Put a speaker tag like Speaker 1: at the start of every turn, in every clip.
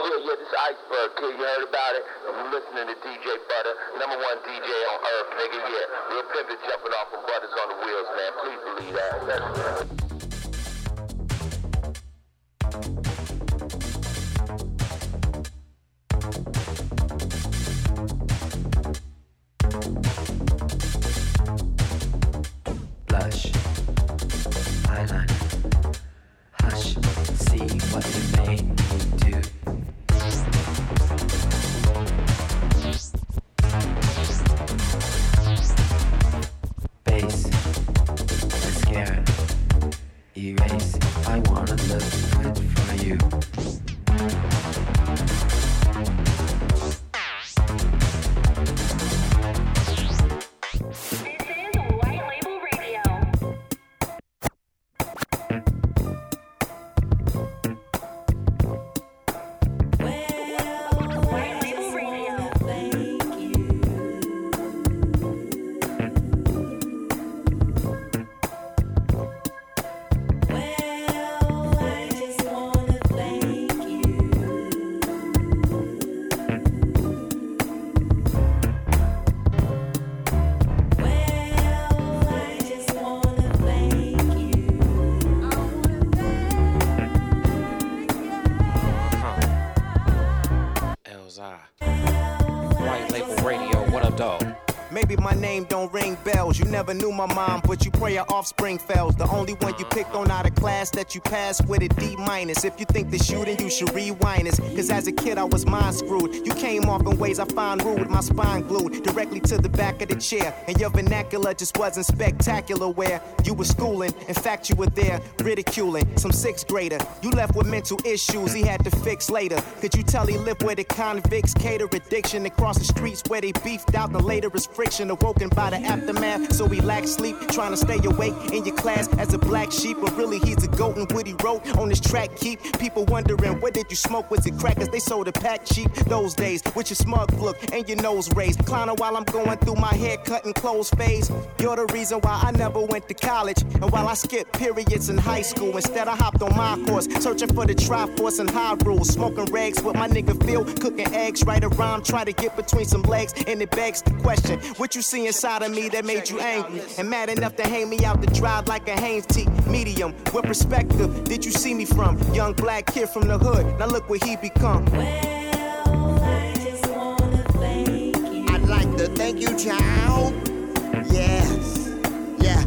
Speaker 1: Yeah, this is Iceberg, kid. You heard about it? I'm listening to DJ Butter, #1 DJ on earth, nigga. Yeah, real pimpin' jumping off from Butters on the wheels, man. Please believe that.
Speaker 2: Blush, eyeliner, hush, see what you made me do. Base, mascara, erase. I wanna look good for you.
Speaker 3: Maybe my name don't ring bells. You never knew my mom, but you pray her offspring fails. The only one you picked on out of class that you passed with a D-. If you think this you, then you should rewind this. Cause as a kid I was mind screwed. You came off in ways I find rude, my spine glued directly to the back of the chair. And your vernacular just wasn't spectacular where you were schooling. In fact you were there ridiculing some 6th grader. You left with mental issues he had to fix later. Could you tell he lived where the convicts cater addiction across the streets where they beefed out, and later is friction awoken by the aftermath. So he lacked sleep, trying to stay awake in your class as a black sheep. But really he's a goat, and what he wrote on his track keep people wondering, what did you smoke? Was it crack? Cause they sold a pack cheap those days. With your smug look and your nose raised, clowning while I'm going through my haircut and clothes phase. You're the reason why I never went to college, and while I skipped periods in high school, instead I hopped on my course, searching for the Triforce and high rules, smoking regs with my nigga Phil, cooking eggs, write a rhyme, try to get between some legs, and it begs the question, what you see inside of me that made you angry and mad enough to hang me out to dry like a Hanes tee? Medium, what perspective did you see me from? Young black kid from the hood, now look what he become.
Speaker 4: Well, I just wanna thank you.
Speaker 5: I'd like to thank you, child. Yes, yeah.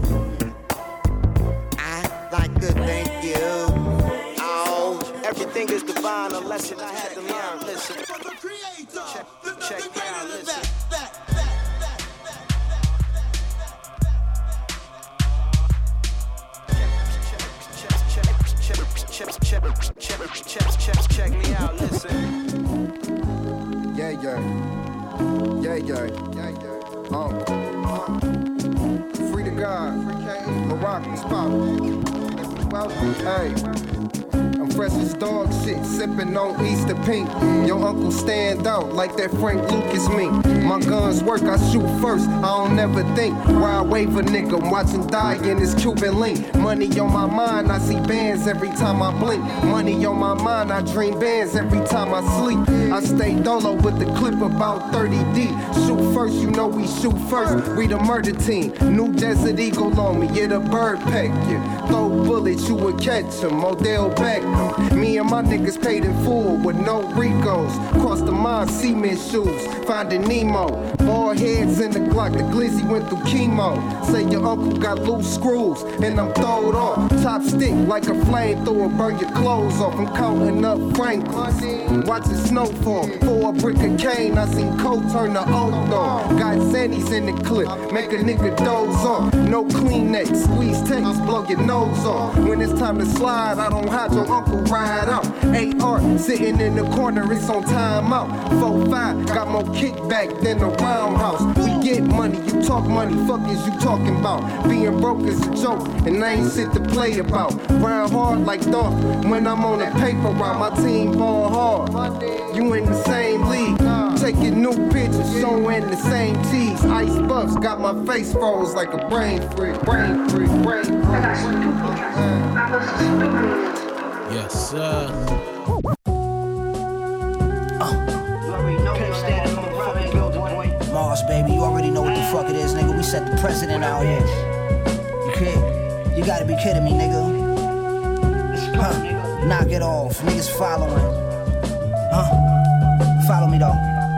Speaker 5: I'd like to thank you. Oh,
Speaker 3: everything is divine, a lesson I had to learn. Listen, check it out, listen. Check me out, listen.
Speaker 6: Yeah. Free to God. Morocco's poppin'. Hey. I'm fresh as dog shit, sippin' on Easter pink. Your uncle stand out like that Frank Lucas me. My guns work, I shoot first, I don't never think. Why I wave a nigga, watching die in this Cuban link. Money on my mind, I see bands every time I blink. Money on my mind, I dream bands every time I sleep. I stay dolo with the clip about 30 deep. Shoot first, you know we shoot first. We the murder team, new Desert Eagle on me, yeah the bird peck you. Throw bullets, you would catch 'em, Odell Beckham. Me and my niggas paid in full with no Ricos. Cross the mine, cement shoes, finding Nemo. Bald heads in the Glock, the glizzy went through chemo. Say your uncle got loose screws, and I'm throwed off. Top stick like a flamethrower, burn your clothes off. I'm counting up Franklins, watching snowfall. For a brick of cane, I seen Cole turn the oath on. Got Zannies in the clip, make a nigga doze off. No Kleenex, squeeze text, blow your nose off. When it's time to slide, I don't hide your uncle ride out. AR sitting in the corner, it's on timeout. 4-5, got more kickback than the roundhouse. We get money, you talk money, fuck is you talking about? Being broke is a joke, and I ain't shit to play about. Round hard like Dolph, when I'm on the paper route, my team ball hard. You in the same league, taking new pictures, showing the same tees. Ice buffs, got my face froze like a brain freak.
Speaker 7: Yes, sir. set the precedent out here. You gotta be kidding me, nigga. Knock it off, niggas following. Follow me though.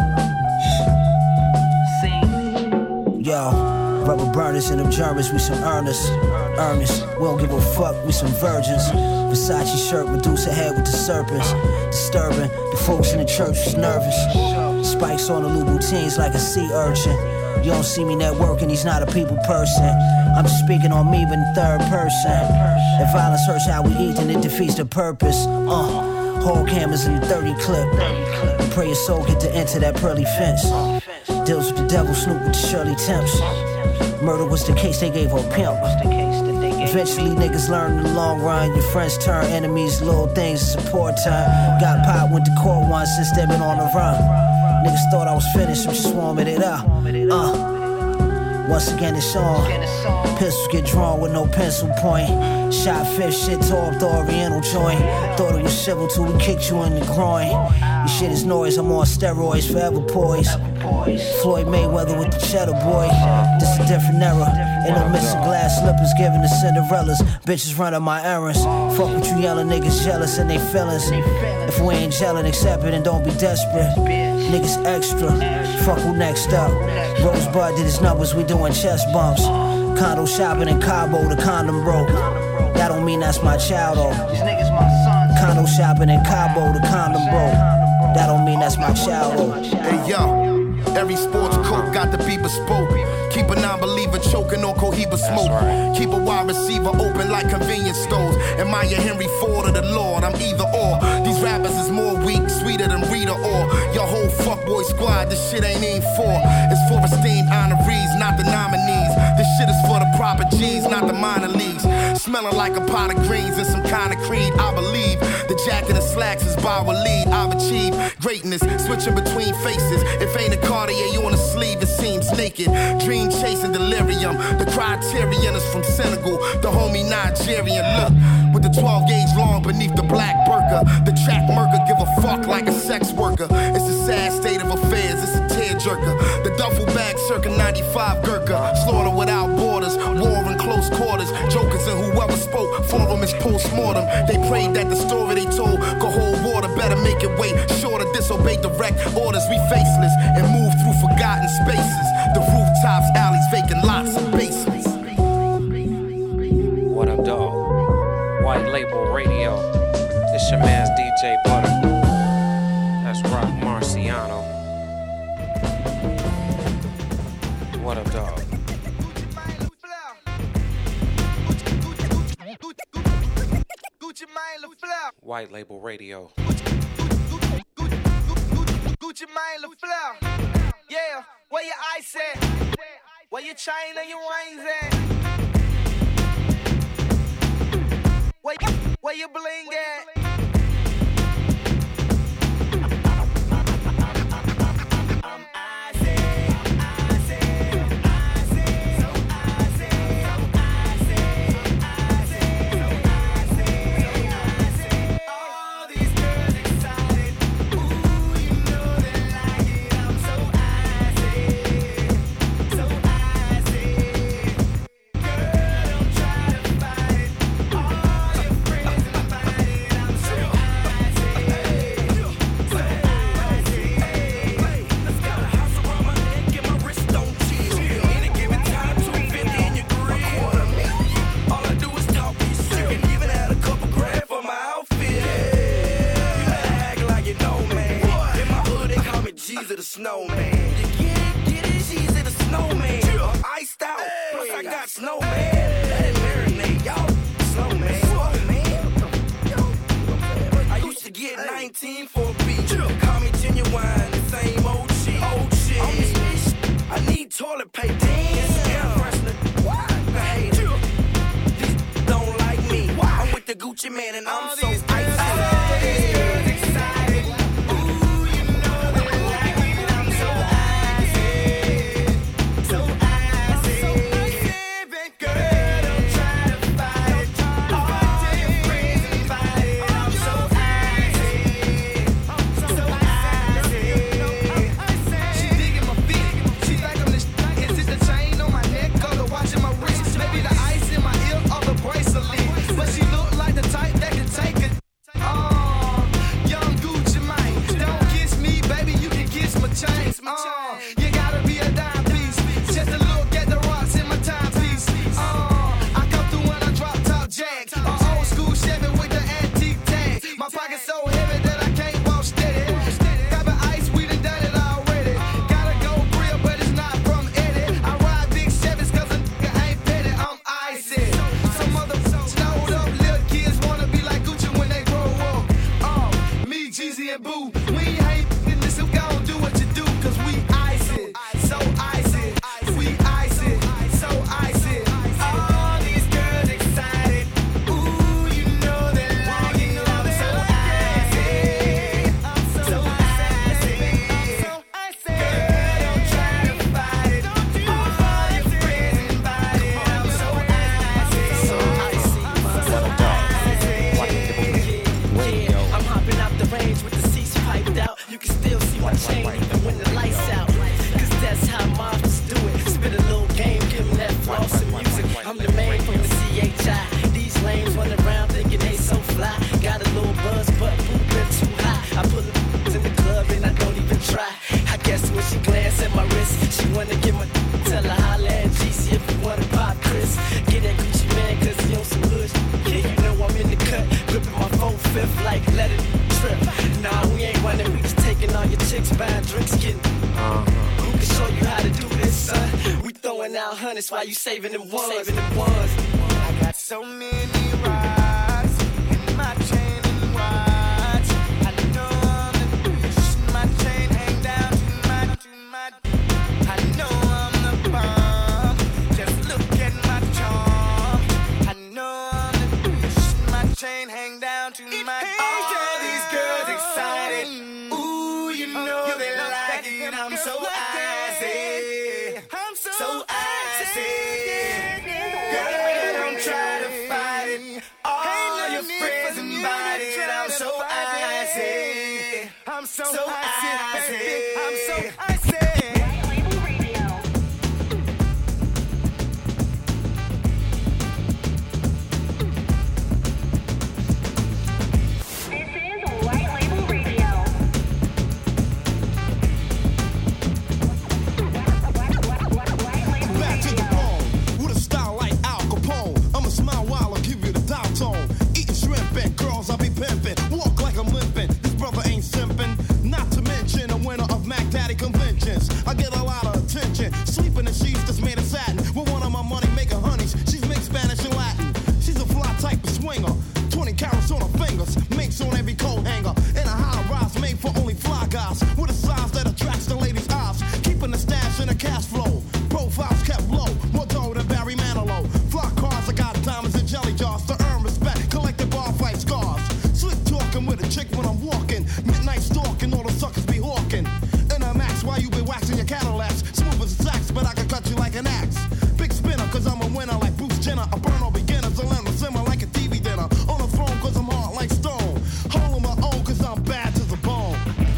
Speaker 7: Yo, rubber burners and them Germans, we some earnest. We don't give a fuck, we some virgins. Versace shirt, Medusa head with the serpents. Disturbing, the folks in the church was nervous. Spikes on the Louboutins like a sea urchin. You don't see me networking, he's not a people person. I'm just speaking on me, but in third person. If violence hurts how we eat, then it defeats the purpose. Whole cameras in the 30 clip. And pray your soul get to enter that pearly fence. Deals with the devil, Snoop with the Shirley Temps. Murder was the case, they gave her a pimp. Eventually niggas learn in the long run. Your friends turn enemies, little things is support time. Got popped, went to court once since they been on the run. Niggas thought I was finished, so just swarming it up. Once again it's on. Pistols get drawn with no pencil point. Shot fifth, shit tore up the Oriental joint. Thought it was civil till we kicked you in the groin. Your shit is noise, I'm on steroids, forever poised. Floyd Mayweather with the cheddar boy. This a different era. Ain't no missing glass slippers giving the Cinderellas. Bitches running my errands. Fuck with you yelling niggas jealous and they feelings. If we ain't gelling, accept it and don't be desperate. Niggas extra. Fuck who next up. Rosebud did his numbers, we doing chest bumps. Condo shopping in Cabo, the condom broke. That don't mean that's my child though. Condo shopping in Cabo, the condom broke. That don't mean that's my child though.
Speaker 8: Hey yo, every sports coat got to be bespoke. Keep a non-believer choking on Cohiba smoke. Keep a wide receiver open like convenience stores. Am I a Henry Ford or the Lord? I'm either or. These rappers is more weak, sweeter than Rita or your whole fuckboy squad. This shit ain't aimed for. It's for esteemed honorees, not the nominees. This shit is for the proper G's, not the minor leagues. Smelling like a pot of greens and some kind of creed. I believe the jacket and slacks is by lead. I've achieved greatness, switching between faces. If ain't a Cartier you on a sleeve, it seems naked. Dream chasing delirium. The criterion is from Senegal, the homie Nigerian. Look, with the 12 gauge long beneath the black burqa. The track murker give a fuck like a sex worker. It's a sad state of affairs, it's a tearjerker. The duffel bag circa 95 Gurkha. Slaughter without borders, war in close quarters. Jokers and whoever spoke for them is post-mortem. They prayed that the story they told could hold water. Better make it way shorter, disobey direct orders. We faceless and move through forgotten spaces. The rooftops, alleys, vacant lots and basements.
Speaker 9: What up, dog? White Label Radio. It's your man's DJ Butter. That's Rock Marciano. What up, dog? White Label Radio.
Speaker 10: Gucci Mane LaFleur. Yeah, where your ice at? Where your chain and your wings at? Where your bling at?
Speaker 11: Snowman. You get it, she's in a snowman. I'm iced out, plus I got snowman. Let it marinate, y'all. Snowman. I used to get 19 for a beat. Call me Genuine, the same old shit. On this bitch, I need toilet paper. Damn. What? I hate it. These don't like me. I'm with the Gucci man and I'm so iced out.
Speaker 10: She digging my feet. She like I'm the. Is it the chain on my neck? it's so heavy that I can't walk steady. Cup of ice, we done done it already. Gotta go grill, but it's not from Eddie. I ride big Chevys cause a nigga ain't petty, I'm icy. Some motherfuckers snowed up, little kids wanna be like Gucci when they grow up. Me, Jeezy, and Boo, we ain't f***ing this, so gon' do what you do, cause we icy. So icy, we icy, so icy. All these girls excited, ooh, you know they like it. I'm so icy, so icy. Girl, don't try to fight it. All your friends invited. I'm so icy, so icy, yeah, I'm hopping out the range with the seats piped out. You can still see my chain even when the lights out. Cause that's how mobsters do it. Spit a little game, give them that floss and music. I'm the main from the CHI. These lames run around thinking they so fly. Got a little buzz, but boot been too high. I pull the in the club and I don't even try. I guess when she glance at my wrist, she wanna get my tell her holla at GC if you wanna pop Chris. Get that Gucci man cause he on some hood. Yeah, you know I'm in the cut, gripping my 4/5 like let it trip. Nah, we ain't running, we just taking all your chicks, buying drinks, getting. Who can show you how to do this, son? We throwing out hundreds while you saving them ones. I got so many rides in my chain and watch. I know I'm the bitch, my chain hang down to my. I know I'm the bomb, just look at my charm. I know I'm the bitch, my chain hang down to my. All these girls excited, ooh, you know they like it. I'm so icy, so icy. Girl, don't try to fight it. All your friends invited. I'm so icy, I'm so icy, baby. I'm so icy.
Speaker 8: Back to the bone, with a style like Al Capone. I'ma smile while I give you the dial tone. Eating shrimp and girls, I be pimping. Walk like I'm limping. This brother ain't simping. Not to mention a winner of Mac Daddy conventions. I get a lot of attention. Sleeping in sheets that's made of satin. With one of my money making honeys. She's mixed Spanish and Latin. She's a fly type of swinger. 20 carats on her fingers. Minks on every coat hanger. And a high rise made for only fly guys. With a size that attracts the ladies' eyes. Keeping the stash in a cash flow. Profiles kept low, more dough than Barry Manilow. Fly cars, I got diamonds and jelly jars to earn respect. Collected bar fight scars. Slick talking with a chick when I'm walking. Midnight stalking, all the suckers be hawking. In a max, while you be waxing your Cadillacs. Smooth as a sax, but I can cut you like an axe. Big spinner, cause I'm a winner like Bruce Jenner. I burn all beginners, I learn to simmer like a TV dinner. On the throne, cause I'm hard like stone. Holding my own, cause I'm bad to the bone.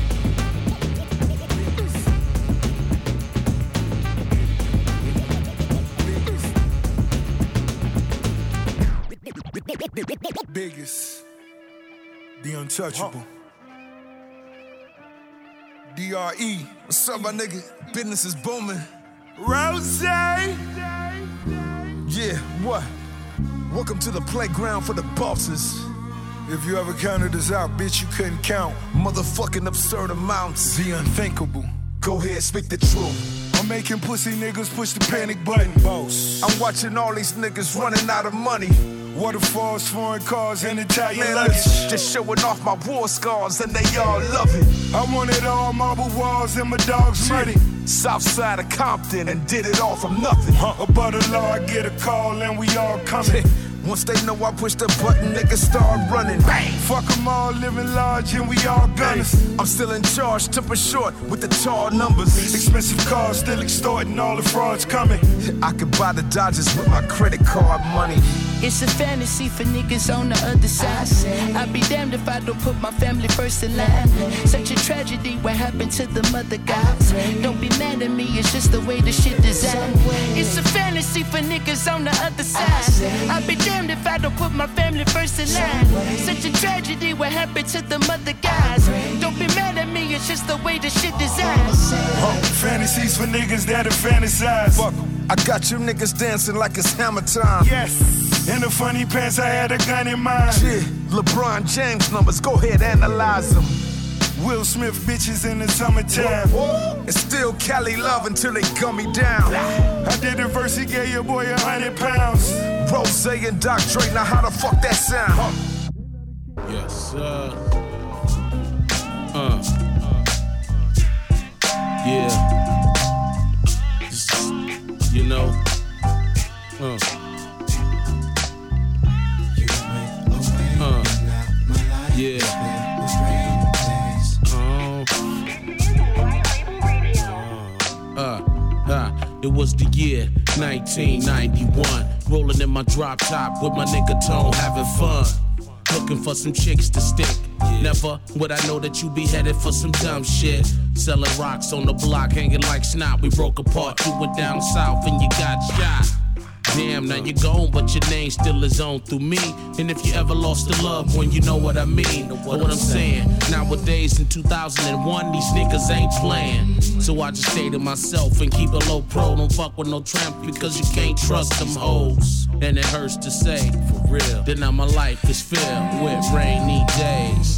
Speaker 12: Biggest, the untouchable. DRE, what's up, my nigga? Business is booming. Rose! Yeah, what? Welcome to the playground for the bosses. If you ever counted us out, bitch, you couldn't count. Motherfucking absurd amounts. The unthinkable. Go ahead, speak the truth. I'm making pussy niggas push the panic button, boss. I'm watching all these niggas running out of money. Waterfalls, foreign cars, and Italian luggage. Just showing off my war scars, and they all love it. I wanted all marble walls and my dogs ready. South side of Compton, and did it all from nothing. Above the law, I get a call, and we all coming. Once they know I push the button, niggas start running. Bang! Fuck them all, living large, and we all gunners. I'm still in charge, temper short with the tall numbers. Expensive cars, still extorting all the frauds coming. I could buy the Dodgers with my credit card money.
Speaker 13: It's a fantasy for niggas on the other side. I'd be damned if I don't put my family first in line. Such a tragedy, what happened to the mother guys? Don't be mad at me, it's just the way the shit designed. It's a fantasy for niggas on the other side. I'd be damned if I don't put my family first in line. Such a tragedy, what happened to the mother guys? Don't be mad at me, it's it's just the way the shit is at.
Speaker 12: Fantasies for niggas that'll fantasize.
Speaker 14: Fuck, I got you niggas dancing like it's hammer time.
Speaker 12: Yes, in the funny pants I had a gun in mind.
Speaker 14: Yeah, LeBron James numbers, go ahead, analyze them.
Speaker 12: Will Smith bitches in the summertime.
Speaker 14: And still Cali love until they gun me down.
Speaker 12: I did the verse, he gave your boy 100 pounds.
Speaker 14: Rose and Doc Dre, now how the fuck that sound?
Speaker 15: Yes, yeah. You know, yeah. It was the year 1991. Rolling in my drop top with my nigga Tone, having fun. Looking for some chicks to stick. Never would I know that you be headed for some dumb shit. Selling rocks on the block, hanging like snot. We broke apart, you went down south and you got shot. Damn, now you're gone, but your name still is on through me. And if you ever lost a loved one, you know what I mean. Know what I'm saying? Nowadays in 2001, these niggas ain't playing. So I just stay to myself and keep a low pro. Don't fuck with no tramp because you can't trust them hoes. And it hurts to say, for real, that now my life is filled with rainy days.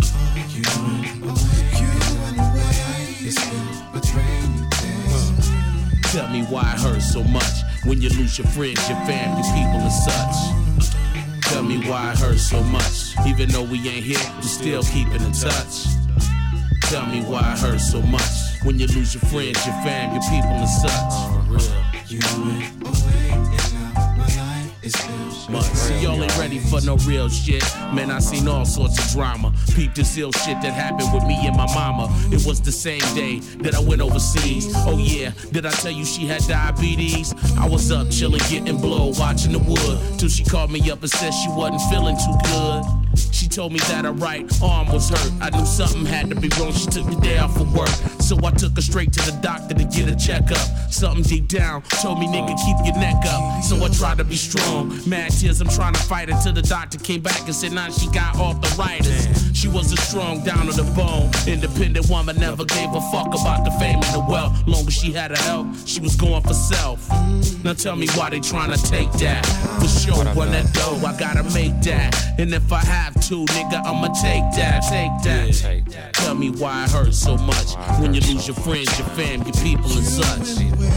Speaker 15: Tell me why it hurts so much when you lose your friends, your fam, your people and such. Tell me why it hurts so much, even though we ain't here, we still keeping in touch. Tell me why it hurts so much when you lose your friends, your fam, your people and such. You went away and now my life is filled. See, y'all ain't ready for no real shit. Man, I seen all sorts of drama. Peep this ill shit that happened with me and my mama. It was the same day that I went overseas. Oh yeah, did I tell you she had diabetes? I was up chilling, getting blow, watching the wood, till she called me up and said she wasn't feeling too good. She told me that her right arm was hurt. I knew something had to be wrong. She took the day off of work, so I took her straight to the doctor to get a checkup. Something deep down told me, nigga, keep your neck up. So I tried to be strong. Mad tears, I'm trying to fight it till the doctor came back and said, nah, she got arthritis. She was a strong, down to the bone, independent woman, never gave a fuck about the fame and the wealth. Long as she had her health, she was going for self. Now tell me why they trying to take that. For sure, run that dough, I gotta make that. And if I have to, nigga, I'ma take that. Tell me why it hurts so much when you lose your friends, your fam, your people and such.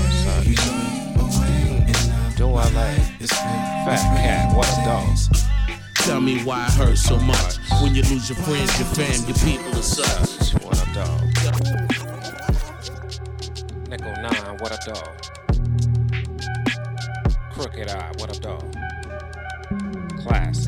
Speaker 9: Do I like Fat Cat? What a dog.
Speaker 15: Tell me why it hurts so much when you lose your friends, your fam, your people and such.
Speaker 9: What a dog. Nickel 9, what a dog. Crooked Eye, what a dog. Classic.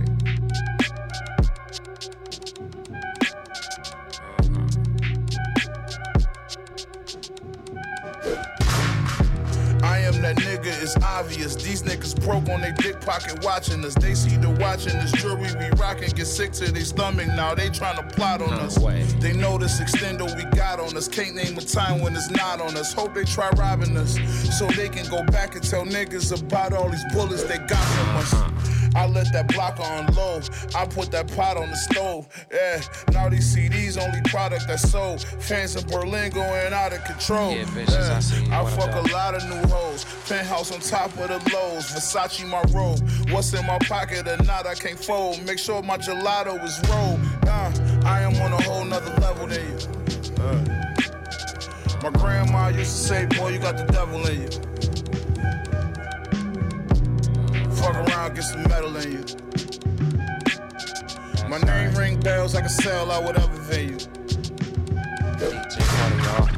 Speaker 8: I am that nigga, it's obvious. These niggas broke on their dick pocket watching us. They see the watching this jewelry we rockin', get sick to their stomach. Now they tryna plot on us. They know this extendo we got on us. Can't name a time when it's not on us. Hope they try robbing us so they can go back and tell niggas about all these bullets they got from us. I let that blocker unload. I put that pot on the stove. Yeah, now these CDs only product that's sold. Fans in Berlin going out of control.
Speaker 9: Yeah, bitches,
Speaker 8: I fuck a lot of new hoes. Penthouse on top of the lows. Versace my robe. What's in my pocket or not, I can't fold. Make sure my gelato is rolled. I am on a whole nother level than you. My grandma used to say, boy, you got the devil in you. Fuck around, get some metal in you. My name ring bells, I can sell out whatever venue.
Speaker 9: DJ Buddy, y'all.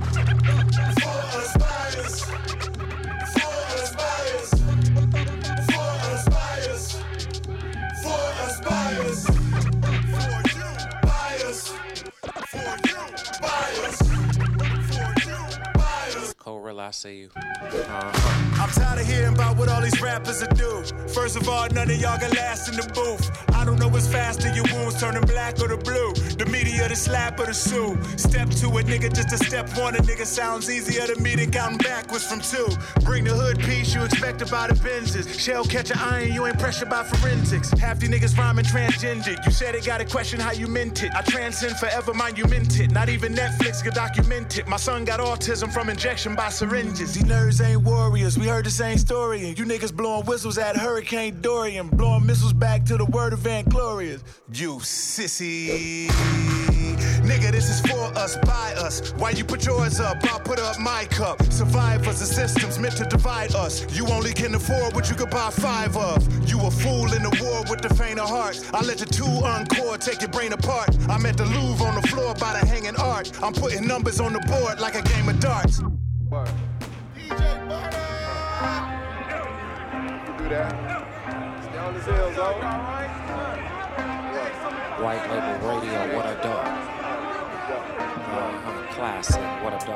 Speaker 9: Real, I see you.
Speaker 16: I'm tired of hearing about what all these rappers are do. First of all, none of y'all can last in the booth. I don't know what's faster, your wounds turning black or the blue. The media, the slap or the sue. Step to a nigga just to step on a nigga sounds easier to me than counting backwards from 2. Bring the hood piece you expected by the Benzes. Shell catch an iron, you ain't pressured by forensics. Half these niggas rhyming transgendered. You said it got a question how you meant it. I transcend forever monumented. Not even Netflix could document it. My son got autism from injection by syringes. These nerds ain't warriors, we heard the same story. And you niggas blowing whistles at Hurricane Dorian. Blowing missiles back to the word of Van Glorious. You sissy. Nigga, this is for us, by us. Why you put yours up, I'll put up my cup. Survivors, the system's meant to divide us. You only can afford what you could buy 5 of. You a fool in the war with the faint of heart. I let the 2 uncore take your brain apart. I'm at the Louvre on the floor by the hanging art. I'm putting numbers on the board like a game of darts.
Speaker 6: Word. DJ Butter! You do that. Stay on his heels, though.
Speaker 9: White Label Radio, what a dog. Classic, what a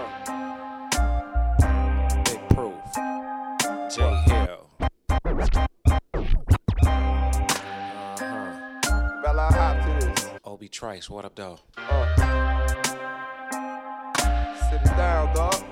Speaker 9: dog. Big Proof. J Hill.
Speaker 6: Bella hop to this.
Speaker 9: Obi Trice, what up, though?
Speaker 6: Sit it down, dog.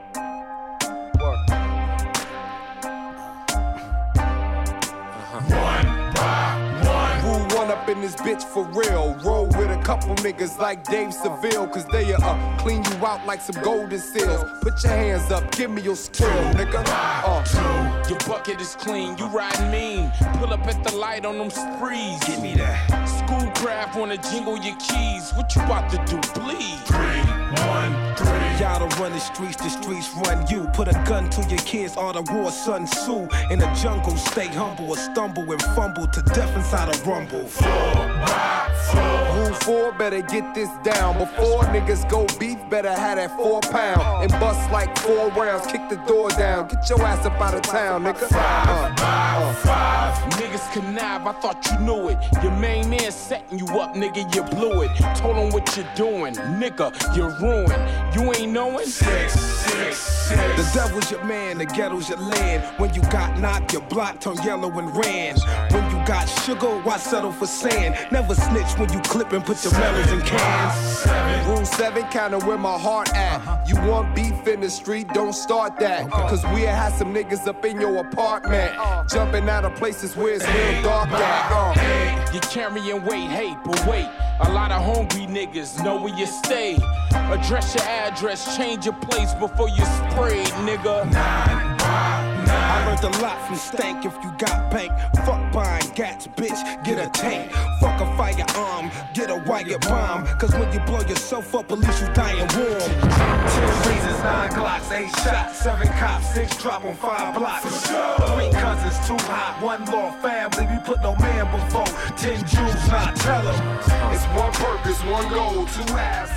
Speaker 6: Up in this bitch for real. Roll with a couple niggas like Dave Seville, cause they'll clean you out like some golden seals. Put your hands up, give me your skill, nigga.
Speaker 17: Your bucket is clean, you riding mean. Pull up at the light on them sprees.
Speaker 14: Give me that.
Speaker 17: Schoolcraft wanna jingle your keys. What you about to do, bleed?
Speaker 14: 3, 1, 3.
Speaker 3: Y'all don't run the streets run you. Put a gun to your kids, all the war Sun Tzu. In the jungle, stay humble or stumble and fumble to death inside a rumble.
Speaker 14: 4 by 4.
Speaker 6: Rule 4, better get this down. Before niggas go beef, better have that 4 pound. And bust like 4 rounds, kick the door down. Get your ass up out of town, nigga.
Speaker 14: 5 by 5.
Speaker 17: Niggas connive, I thought you knew it. Your main man setting you up, nigga, you blew it. Told him what you're doing, nigga, you're ruined. You ain't knowing?
Speaker 14: 6, 6, 6.
Speaker 3: The devil's your man, the ghetto's your land. When you got knocked, your block turned yellow and ran. When you got sugar, why settle for sand? Never snitch when you clip and put your melons in cans.
Speaker 6: Rule 7, kinda where my heart at. You want beef in the street, don't start that. Cause we had some niggas up in your apartment. Jumping out of places where it's real dark at.
Speaker 17: You carrying weight, hey, but wait. A lot of hungry niggas know where you stay. Address your address, change your place before you spray, nigga.
Speaker 14: 9 by 9.
Speaker 3: I learned a lot from Stank. If you got bank, fuck buying gats, bitch, get a tank. Fuck a firearm, get a wire bomb. Cause when you blow yourself up, at least you dying warm. 10 reasons, 9 Glocks, 8 shots, 7 cops, 6 drop on 5 blocks. 3 cousins, 2 hot, 1 law family. We put no man before 10 Jews, not tell them.
Speaker 6: It's 1 purpose, 1 goal, 2 halves.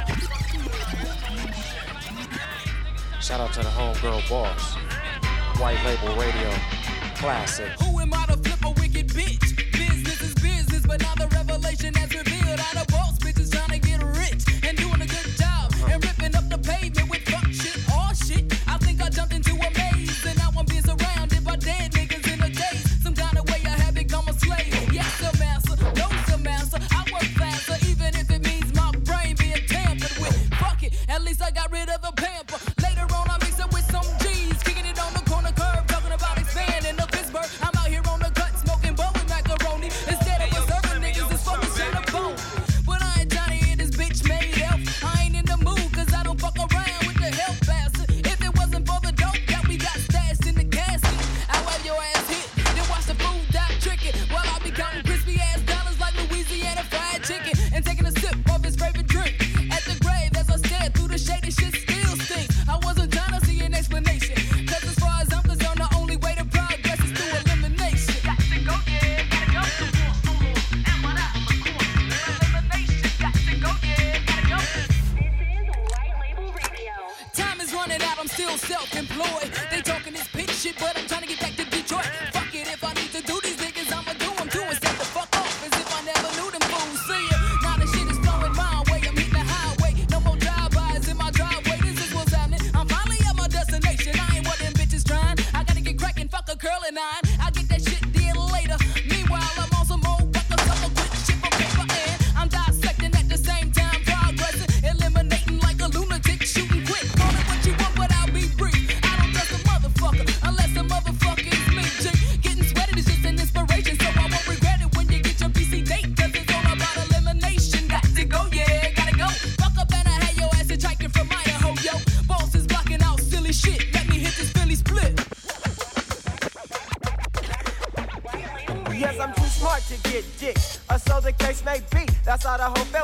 Speaker 9: Shout out to the homegirl boss. White Label Radio. Classic.
Speaker 10: Who am I to flip a wicked bitch? Business is business, but now the revelation has revealed all the boss bitches trying to get rich and doing a good job and ripping up the pavement with fuck shit, all shit. I think I jumped into a maze and now I'm being surrounded by dead niggas in a daze. Some kind of way I have become a slave. Yes, sir, master. No, sir, master. I work faster, even if it means my brain being tampered with. Fuck it. At least I got rid of the pamper. Later on, I mix it with some G's, kicking it on the corner curb, talking about expanding the Pittsburgh. I'm out here on the cut, smoking bowl with macaroni. Instead of serving niggas, it's focused on the bone. But I ain't trying to hear this bitch made elf. I ain't in the mood, cause I don't fuck around with the health bastard. If it wasn't for the dope that we got stashed in the casket, I'll have your ass hit, then watch the food die tricky. While I be counting crispy ass dollars like Louisiana fried chicken and taking a sip of his favorite drink. At the grave, as I stared through the shady shit still stinks. I wasn't trying to see an explanation, cause as far as I'm concerned, the only way to progress is through elimination. Got to go, yeah, gotta go. And what out the corner? Elimination, got to go, yeah, gotta go. This is White Label Radio. Time is running out, I'm still self-employed. They talking this bitch shit, but I'm trying to get back to Detroit. Fuck it, if I need to do these niggas, I'ma do them too. And set the fuck off as if I never knew them fools. See ya, now the shit is flowing my way. I'm hitting the highway, no more drive-bys in my driveway. This is what's happening. I'm finally at my destination. I ain't what them bitches trying. I gotta get cracking, fuck a curling nine. I get that shit did later. Meanwhile, I'm on some old fucker, sucker, quick shit from paper, and I'm dissecting at the same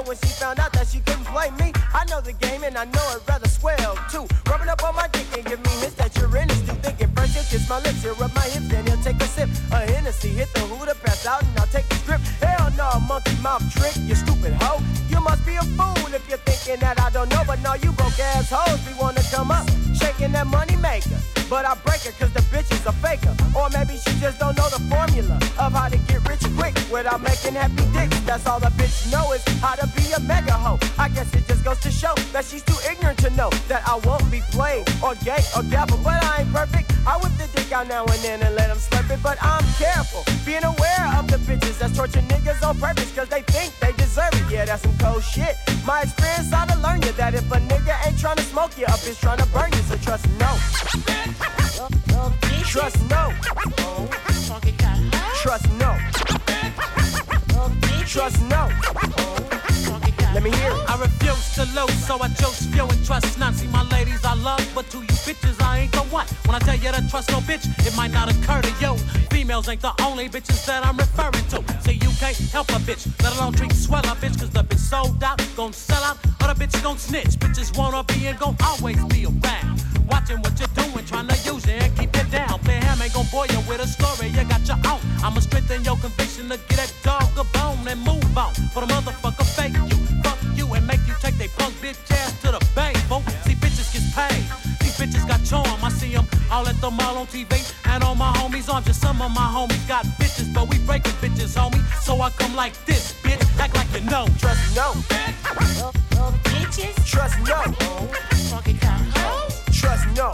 Speaker 18: when she found out that she couldn't play me. I know the game and I know it rather swell too. Rubbing up on my dick and give me hints that you're in it. Still thinking first he'll kiss my lips, he'll rub my hips, then he'll take a sip of Hennessy, hit the hooter, pass out, and I'll take the script. Hell no, monkey mouth trick, you stupid hoe. You must be a fool if you're thinking that I don't know, but no, you broke ass hoes be wanna come up, shaking that money maker. But I break her cause the bitch is a faker. Or maybe she just don't know the formula of how to get rich quick without making happy dicks. That's all the bitch know is how to be a mega hoe. I guess it just goes to show that she's too ignorant to know that I won't be played or gay or gavel. But I ain't perfect. I whip the dick out now and then and let them slurp it. But I'm careful, being aware of the bitches that's torturing niggas on purpose cause they think they deserve it. Yeah, that's some cold shit. My experience ought to learn you that if a nigga ain't trying to smoke you up, it's trying to burn you. So trust no. Trust no. Trust no. Trust no. Let me hear it.
Speaker 19: I refuse to lose, so I choose few and trust none. See my ladies I love, but to you bitches I ain't the one. When I tell you to trust no bitch, it might not occur to you. Females ain't the only bitches that I'm referring to. See you can't help a bitch, let alone treat swell a bitch. Cause the bitch sold out, gon' sell out, or the bitch gon' snitch. Bitches wanna be and gon' always be around. Watching what you're doing, trying to use it and keep it down. Play ham ain't gon' bore you with a story, you got your own. I'ma strengthen your conviction to get that dog a bone and move on. For the motherfucker fake you, fuck you and make you take they punk bitch ass to the bank, folks. See bitches get paid, these bitches got charm. I see them all at the mall on TV and on my homies' arms. Just some of my homies got bitches, but we breaking bitches, homie. So I come like this, bitch, act like you know.
Speaker 18: Trust no.
Speaker 19: Bitches.
Speaker 18: Trust no. Trust no.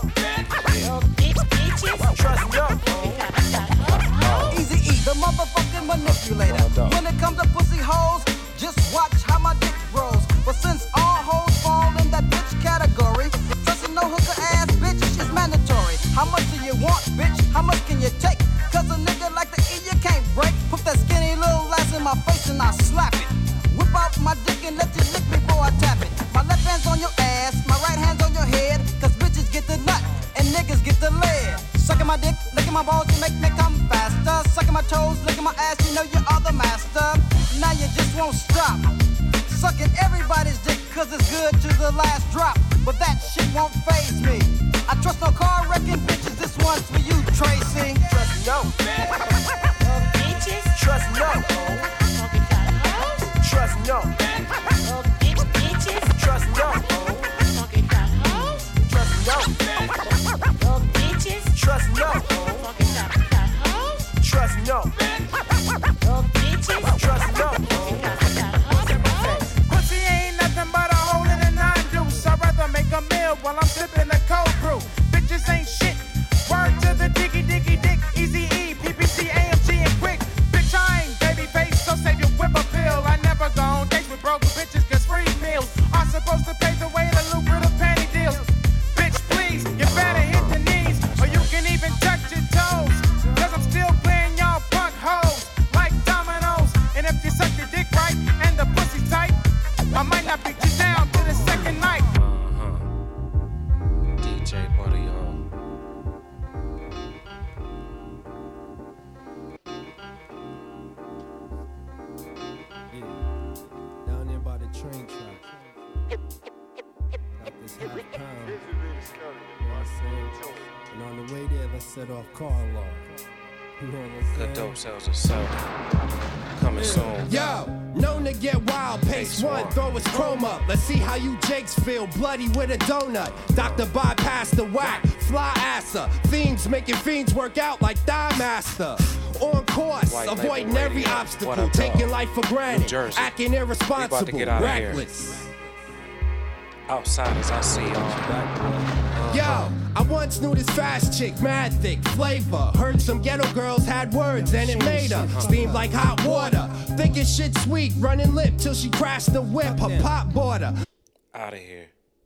Speaker 18: Trust no.
Speaker 20: Easy E, the motherfucking manipulator. When it comes to pussy hoes, just watch how my dick rolls. But since all hoes fall in that bitch category, trusting no hooker ass bitch is mandatory. How much do you want, bitch? How much can you take? Cause a nigga like the E you can't break. Put that skinny little ass in my face and I slap it. Whip out my dick and let you lick before I tap it. My left hand's on your ass, my right hand's on your head. Cause bitches get the nut and niggas get the lead. Sucking my dick, licking my balls to make me come faster. Sucking my toes, licking my ass, you know you are the master. Now you just won't stop sucking everybody's dick cause it's good to the last drop. But that shit won't faze me. I trust no car wrecking bitches, this one's for you, Tracy.
Speaker 18: Trust no.
Speaker 19: Bitches.
Speaker 18: Trust no. Trust no.
Speaker 19: Bitches.
Speaker 18: Trust no. Trust no.
Speaker 19: Bitches.
Speaker 18: Trust no. Trust no.
Speaker 19: Bitches.
Speaker 18: Trust no.
Speaker 21: Pussy ain't nothing but a hole in a nine deuce. I'd rather make a meal while I'm sipping a cold brew. Bitches ain't shit. Word to the diggy diggy dick. Easy E, PPC, AMG, and quick. Bitch, I ain't baby face, so save your whip appeal. I never go on dates with broke bitches, cause free meals are supposed to pay the way the lucrative panty deals. Bitch, please, you better hit the knees, or you can even touch your toes. Cause I'm still playing y'all punk hoes like dominoes. And if you suck your dick right and the pussy tight, I might not beat you down to the second night.
Speaker 9: DJ Buddy,
Speaker 22: Down there by the train track. Got this half pound. You know what I'm saying? And on the way there, let's set off car alarm. You know what I'm saying?
Speaker 9: Good dope sales are selling. Coming soon.
Speaker 22: Yo, known to get wild, pace one, throw his chrome up. Let's see how you Jakes feel, bloody with a donut. Doctor bypass the whack, fly asser. Themes making fiends work out like Thigh Master. On course,
Speaker 9: White
Speaker 22: avoiding
Speaker 9: Label
Speaker 22: every
Speaker 9: Radio.
Speaker 22: obstacle,
Speaker 9: What up,
Speaker 22: taking
Speaker 9: dog?
Speaker 22: life for
Speaker 9: New
Speaker 22: granted,
Speaker 9: Jersey.
Speaker 22: acting
Speaker 9: We about to
Speaker 22: irresponsible,
Speaker 9: get out of here.
Speaker 22: reckless.
Speaker 9: Outsiders, I see y'all.
Speaker 22: Yo, I once knew this fast chick, mad thick, flavor. Heard some ghetto girls had words and it made her steam like hot water. Thinking shit sweet, running lip till she crashed the whip. Her pop bought her.
Speaker 9: Out of here.